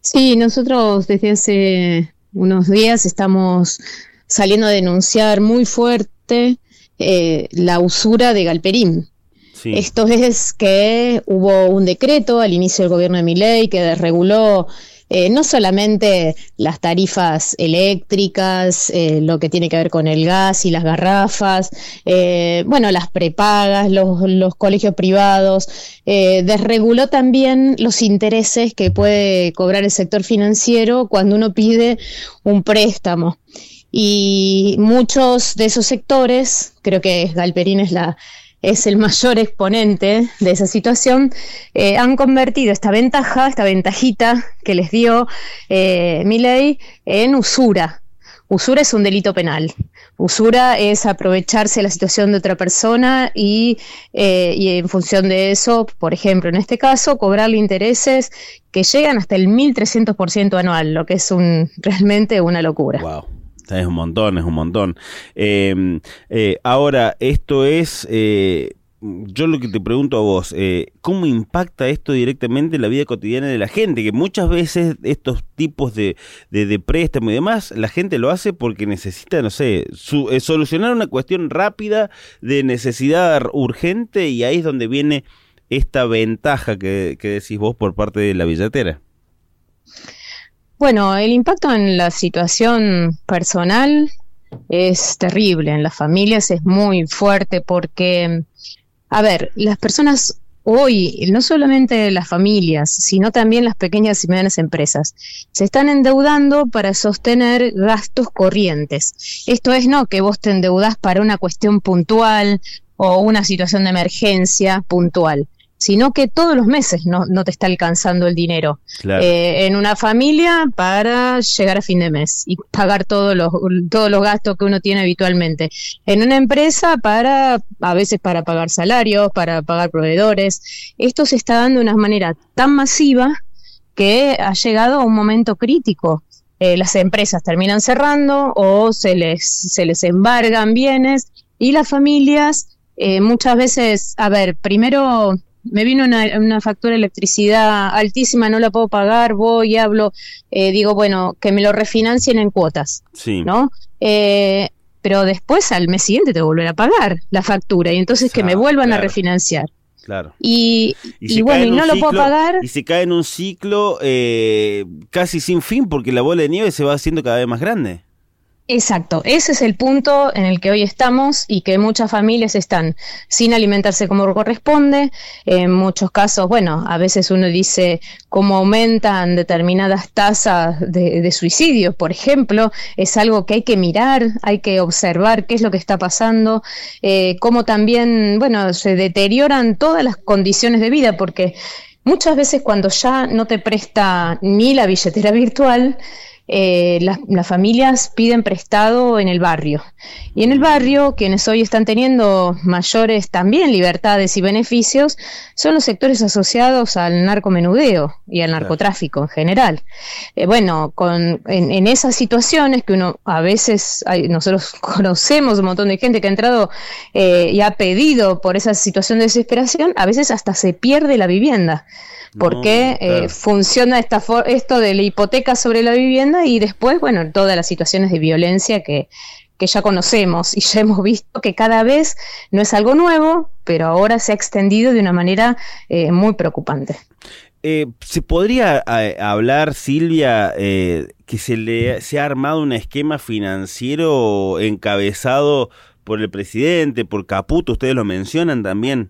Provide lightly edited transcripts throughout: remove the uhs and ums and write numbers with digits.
Sí, nosotros desde hace unos días estamos saliendo a denunciar muy fuerte la usura de Galperín. Sí, Esto es que hubo un decreto al inicio del gobierno de Milei que desreguló no solamente las tarifas eléctricas, lo que tiene que ver con el gas y las garrafas, bueno, las prepagas, los colegios privados, desreguló también los intereses que puede cobrar el sector financiero cuando uno pide un préstamo. Y muchos de esos sectores, creo que Galperín es el mayor exponente de esa situación, han convertido esta ventajita que les dio Milei en usura. Usura es un delito penal. Usura es aprovecharse de la situación de otra persona y en función de eso, por ejemplo, en este caso, cobrarle intereses que llegan hasta el 1.300% anual, lo que es realmente una locura. wow. Es un montón, es un montón. Ahora, esto es, yo lo que te pregunto a vos, ¿cómo impacta esto directamente en la vida cotidiana de la gente? Que muchas veces estos tipos de préstamo y demás, la gente lo hace porque necesita, no sé, solucionar una cuestión rápida de necesidad urgente, y ahí es donde viene esta ventaja que decís vos por parte de la billetera. Bueno, el impacto en la situación personal es terrible, en las familias es muy fuerte porque, a ver, las personas hoy, no solamente las familias, sino también las pequeñas y medianas empresas, se están endeudando para sostener gastos corrientes. Esto es no que vos te endeudás para una cuestión puntual o una situación de emergencia puntual, sino que todos los meses no te está alcanzando el dinero. Claro. En una familia para llegar a fin de mes y pagar todos los gastos que uno tiene habitualmente. En una empresa a veces para pagar salarios, para pagar proveedores. Esto se está dando de una manera tan masiva que ha llegado a un momento crítico. Las empresas terminan cerrando o se les embargan bienes, y las familias muchas veces, a ver, primero me vino una factura de electricidad altísima, no la puedo pagar, voy y hablo, digo, bueno, que me lo refinancien en cuotas, Sí. ¿no? Pero después al mes siguiente te volver a pagar la factura, y entonces que me vuelvan a refinanciar. Claro. Y bueno, y no lo puedo pagar. Y se cae en un ciclo casi sin fin, porque la bola de nieve se va haciendo cada vez más grande. Exacto, ese es el punto en el que hoy estamos, y que muchas familias están sin alimentarse como corresponde. En muchos casos, bueno, a veces uno dice cómo aumentan determinadas tasas de suicidios, por ejemplo. Es algo que hay que mirar, hay que observar qué es lo que está pasando, cómo también, bueno, se deterioran todas las condiciones de vida, porque muchas veces cuando ya no te presta ni la billetera virtual, las familias piden prestado en el barrio, y en el barrio quienes hoy están teniendo mayores también libertades y beneficios son los sectores asociados al narcomenudeo y al narcotráfico en general. Bueno, en esas situaciones que uno a veces, nosotros conocemos un montón de gente que ha entrado y ha pedido por esa situación de desesperación, a veces hasta se pierde la vivienda. Porque claro. funciona esto de la hipoteca sobre la vivienda, y después, bueno, todas las situaciones de violencia que ya conocemos y ya hemos visto, que cada vez no es algo nuevo, pero ahora se ha extendido de una manera muy preocupante. ¿Se podría hablar, Silvia, que se ha armado un esquema financiero encabezado por el presidente, por Caputo? Ustedes lo mencionan también,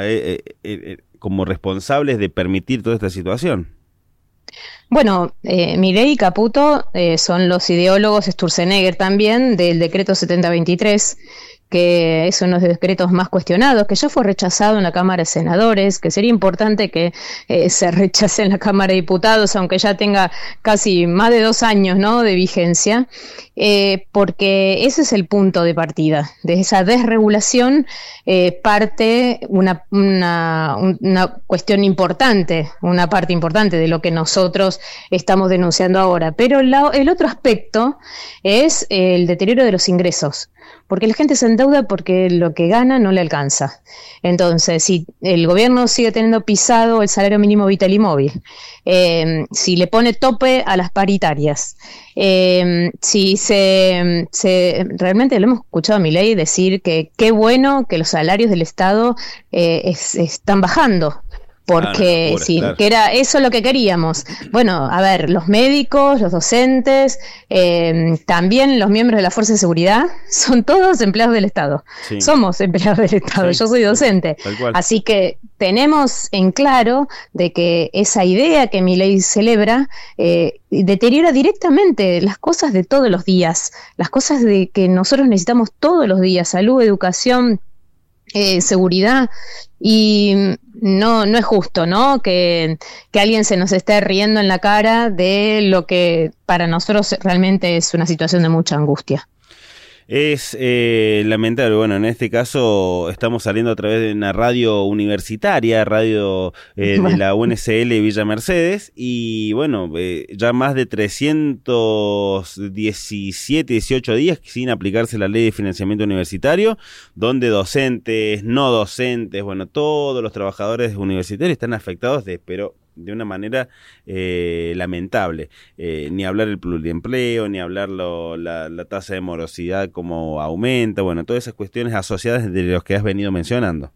como responsables de permitir toda esta situación. Bueno, Milei y Caputo son los ideólogos, Sturzenegger también, del decreto 7023, que es uno de los decretos más cuestionados, que ya fue rechazado en la Cámara de Senadores, que sería importante que se rechace en la Cámara de Diputados, aunque ya tenga casi más de 2 años, ¿no?, de vigencia. porque ese es el punto de partida. De esa desregulación parte una cuestión importante, una parte importante de lo que nosotros estamos denunciando ahora. Pero el otro aspecto es el deterioro de los ingresos, porque la gente se endeuda porque lo que gana no le alcanza. Entonces, si el gobierno sigue teniendo pisado el salario mínimo vital y móvil, si le pone tope a las paritarias, si realmente lo hemos escuchado a Milei decir que qué bueno que los salarios del Estado están bajando. Porque sí, claro, que era eso lo que queríamos. Bueno, a ver, los médicos, los docentes, también los miembros de la Fuerza de Seguridad, son todos empleados del Estado. Sí. Somos empleados del Estado, sí, yo soy docente. Así que tenemos en claro de que esa idea que Milei celebra deteriora directamente las cosas de todos los días, las cosas de que nosotros necesitamos todos los días: salud, educación, seguridad. Y no es justo, ¿no? Que alguien se nos esté riendo en la cara de lo que para nosotros realmente es una situación de mucha angustia. Es lamentable. Bueno, en este caso estamos saliendo a través de una radio universitaria, radio de la UNSL Villa Mercedes, y bueno, ya más de 317, 18 días sin aplicarse la ley de financiamiento universitario, donde docentes, no docentes, bueno, todos los trabajadores universitarios están afectados pero de una manera lamentable. Ni hablar el pluriempleo, ni hablar la tasa de morosidad como aumenta, bueno, todas esas cuestiones asociadas de los que has venido mencionando.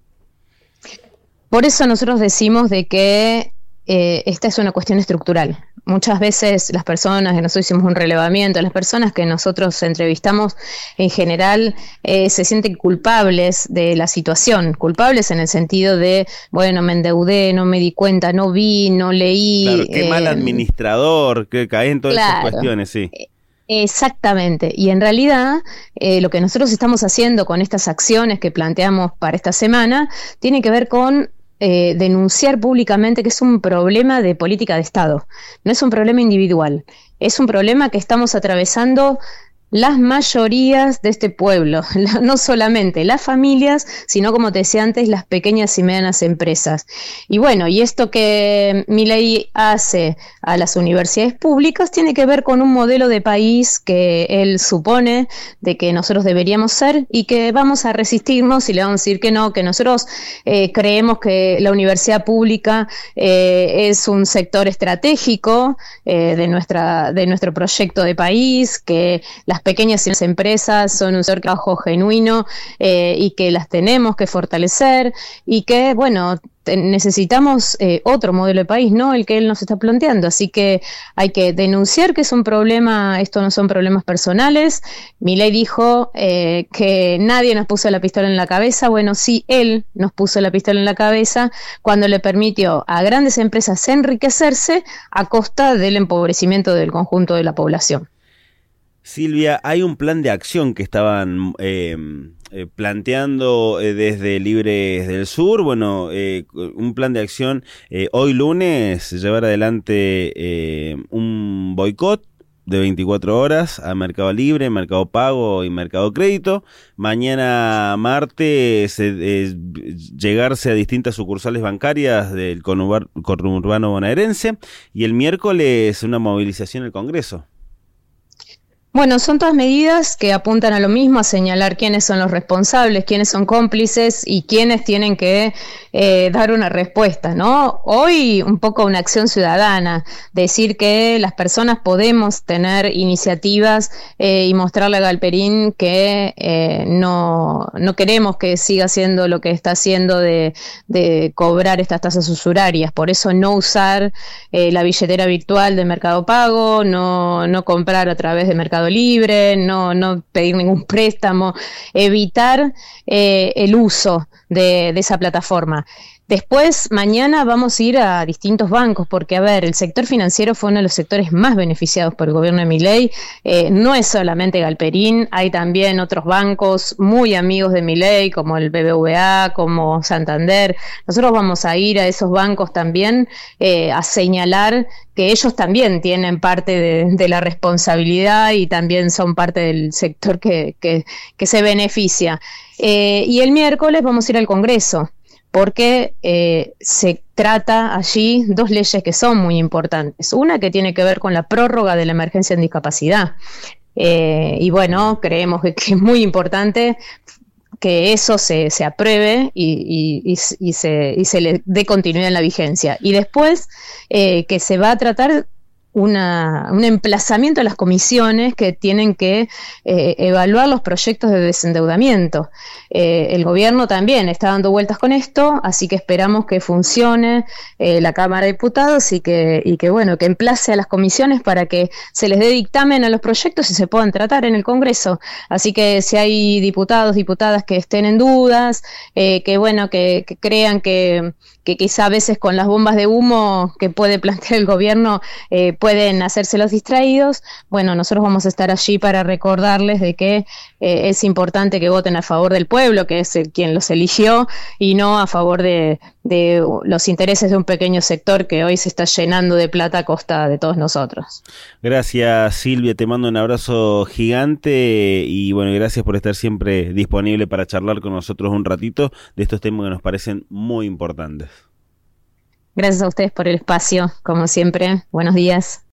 Por eso nosotros decimos de que esta es una cuestión estructural. Muchas veces las personas que nosotros hicimos un relevamiento, las personas que nosotros entrevistamos en general se sienten culpables de la situación, culpables en el sentido de, bueno, me endeudé, no me di cuenta, no vi, no leí. Claro, qué mal administrador, que cae en todas esas cuestiones, sí. Exactamente, y en realidad lo que nosotros estamos haciendo con estas acciones que planteamos para esta semana tiene que ver con denunciar públicamente que es un problema de política de Estado, no es un problema individual, es un problema que estamos atravesando las mayorías de este pueblo, no solamente las familias, sino, como te decía antes, las pequeñas y medianas empresas. Y bueno, y esto que Milei hace a las universidades públicas tiene que ver con un modelo de país que él supone de que nosotros deberíamos ser y que vamos a resistirnos y le vamos a decir que no, que nosotros creemos que la universidad pública es un sector estratégico de nuestro proyecto de país, que las pequeñas y las empresas son un sector de trabajo genuino y que las tenemos que fortalecer y que, bueno, necesitamos otro modelo de país, no el que él nos está planteando. Así que hay que denunciar que es un problema, esto no son problemas personales. Milei dijo que nadie nos puso la pistola en la cabeza. Bueno, sí, él nos puso la pistola en la cabeza cuando le permitió a grandes empresas enriquecerse a costa del empobrecimiento del conjunto de la población. Silvia, hay un plan de acción que estaban planteando desde Libres del Sur, bueno, un plan de acción, hoy lunes, llevar adelante un boicot de 24 horas a Mercado Libre, Mercado Pago y Mercado Crédito. Mañana martes llegarse a distintas sucursales bancarias del conurbano bonaerense, y el miércoles una movilización en el Congreso. Bueno, son todas medidas que apuntan a lo mismo, a señalar quiénes son los responsables, quiénes son cómplices y quiénes tienen que dar una respuesta, ¿no? Hoy un poco una acción ciudadana, decir que las personas podemos tener iniciativas y mostrarle a Galperín que no queremos que siga haciendo lo que está haciendo de cobrar estas tasas usurarias. Por eso no usar la billetera virtual de Mercado Pago, no comprar a través de Mercado Libre, no pedir ningún préstamo, evitar el uso de esa plataforma. Después, mañana vamos a ir a distintos bancos, porque, a ver, el sector financiero fue uno de los sectores más beneficiados por el gobierno de Milei. No es solamente Galperín, hay también otros bancos muy amigos de Milei, como el BBVA, como Santander. Nosotros vamos a ir a esos bancos también a señalar que ellos también tienen parte de la responsabilidad y también son parte del sector que se beneficia. Y el miércoles vamos a ir al Congreso, porque se trata allí dos leyes que son muy importantes. Una que tiene que ver con la prórroga de la emergencia en discapacidad. Y bueno, creemos que es muy importante que eso se apruebe y se le dé continuidad en la vigencia. Y después que se va a tratar un emplazamiento a las comisiones que tienen que evaluar los proyectos de desendeudamiento. El gobierno también está dando vueltas con esto, así que esperamos que funcione la Cámara de Diputados y que bueno, que emplace a las comisiones para que se les dé dictamen a los proyectos y se puedan tratar en el Congreso. Así que si hay diputados, diputadas que estén en dudas, que bueno, que crean que quizá a veces con las bombas de humo que puede plantear el gobierno pueden hacerse los distraídos, bueno, nosotros vamos a estar allí para recordarles de que es importante que voten a favor del pueblo, que es quien los eligió, y no a favor de los intereses de un pequeño sector que hoy se está llenando de plata a costa de todos nosotros. Gracias, Silvia, te mando un abrazo gigante y bueno, gracias por estar siempre disponible para charlar con nosotros un ratito de estos temas que nos parecen muy importantes. Gracias a ustedes por el espacio, como siempre. Buenos días.